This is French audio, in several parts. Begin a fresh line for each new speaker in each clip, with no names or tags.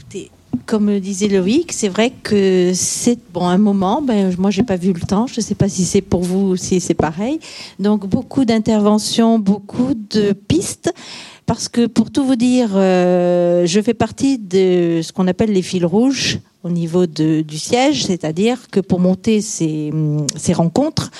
écoutez, comme le disait Loïc, c'est vrai que c'est un moment. Moi, j'ai pas vu le temps. Je sais pas si c'est pour vous ou si c'est pareil. Donc, beaucoup d'interventions, beaucoup de pistes. Parce que pour tout vous dire, je fais partie de ce qu'on appelle les fils rouges au niveau du siège, c'est-à-dire que pour monter ces rencontres,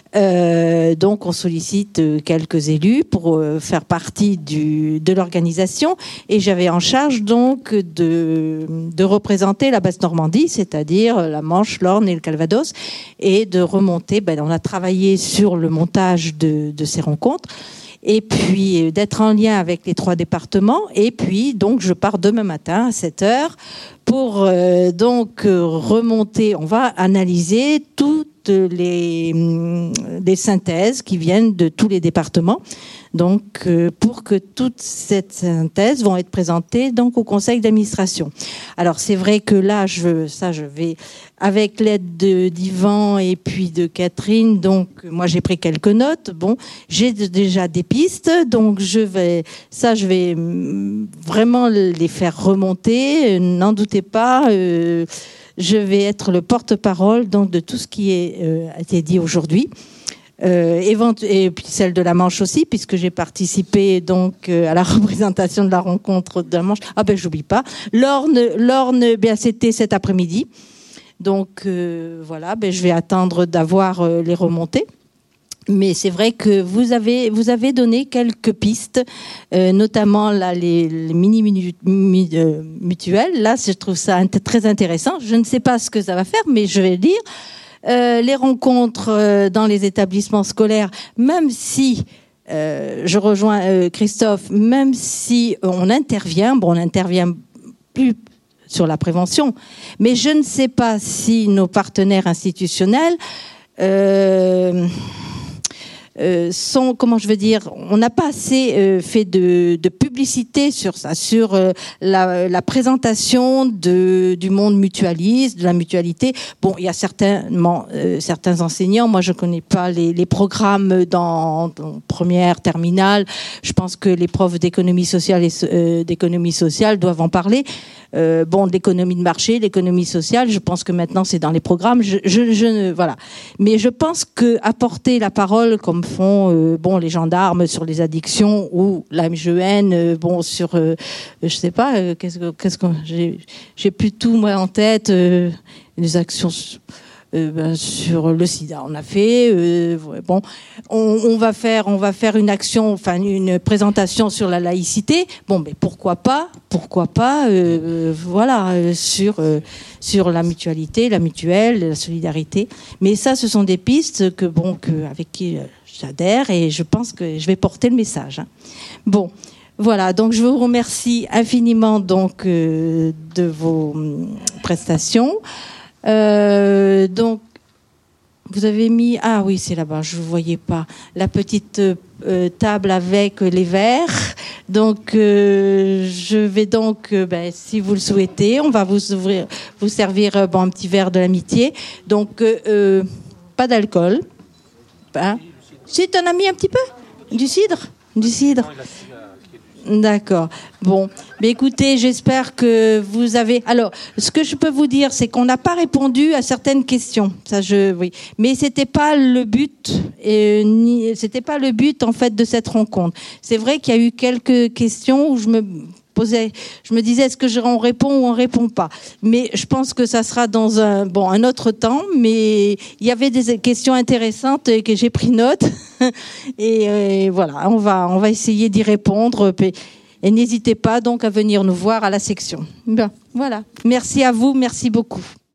donc on sollicite quelques élus pour faire partie de l'organisation, et j'avais en charge donc de représenter la Basse-Normandie, c'est-à-dire la Manche, l'Orne et le Calvados, et de remonter. On a travaillé sur le montage de ces rencontres. Et puis d'être en lien avec les 3 départements. Et puis donc je pars demain matin à 7h pour remonter. On va analyser toutes les synthèses qui viennent de tous les départements. Donc pour que toutes ces synthèses vont être présentées donc au conseil d'administration. Alors c'est vrai que là je vais avec l'aide d'Yvan et puis de Catherine, donc moi j'ai pris quelques notes. J'ai déjà des pistes, donc je vais vraiment les faire remonter. N'en doutez pas, je vais être le porte-parole donc de tout ce qui a été dit aujourd'hui. Et puis celle de la Manche aussi, puisque j'ai participé donc à la représentation de la rencontre de la Manche. J'oublie pas. L'Orne, c'était cet après-midi. Donc voilà, je vais attendre d'avoir les remontées. Mais c'est vrai que vous avez donné quelques pistes, notamment là les mini-mutuelles. Là, je trouve ça très intéressant. Je ne sais pas ce que ça va faire, mais je vais le dire. Les rencontres dans les établissements scolaires, même si je rejoins Christophe, même si on n'intervient plus sur la prévention, mais je ne sais pas si nos partenaires institutionnels sont, on n'a pas assez fait de publicité sur ça, sur la présentation du monde mutualiste, de la mutualité. Il y a certainement certains enseignants, moi je connais pas les programmes dans première, terminale. Je pense que les profs d'économie sociale et d'économie sociale doivent en parler. L'économie de marché, l'économie sociale, je pense que maintenant c'est dans les programmes. Voilà. Mais je pense que apporter la parole, comme font les gendarmes sur les addictions, ou la MGN, sur je sais pas, j'ai plus tout moi en tête, les actions. Sur le sida, on a fait. On va faire une action, une présentation sur la laïcité. Mais pourquoi pas, sur la mutualité, la mutuelle, la solidarité. Mais ça, ce sont des pistes avec qui j'adhère, et je pense que je vais porter le message. Voilà, donc je vous remercie infiniment donc de vos prestations. Donc vous avez mis, oui, c'est là-bas, je ne voyais pas, la petite table avec les verres. Donc je vais donc, si vous le souhaitez, on va vous servir un petit verre de l'amitié. Donc pas d'alcool. Si tu en as mis un petit peu, du cidre. D'accord. Mais écoutez, j'espère que vous avez. Alors, ce que je peux vous dire, c'est qu'on n'a pas répondu à certaines questions. Oui. Mais c'était pas le but. C'était pas le but en fait de cette rencontre. C'est vrai qu'il y a eu quelques questions où je me disais, est-ce que on répond ou on répond pas? Mais je pense que ça sera dans un autre temps. Mais il y avait des questions intéressantes et que j'ai pris note. Et voilà, on va essayer d'y répondre. Et n'hésitez pas donc à venir nous voir à la section. Voilà. Merci à vous, merci beaucoup.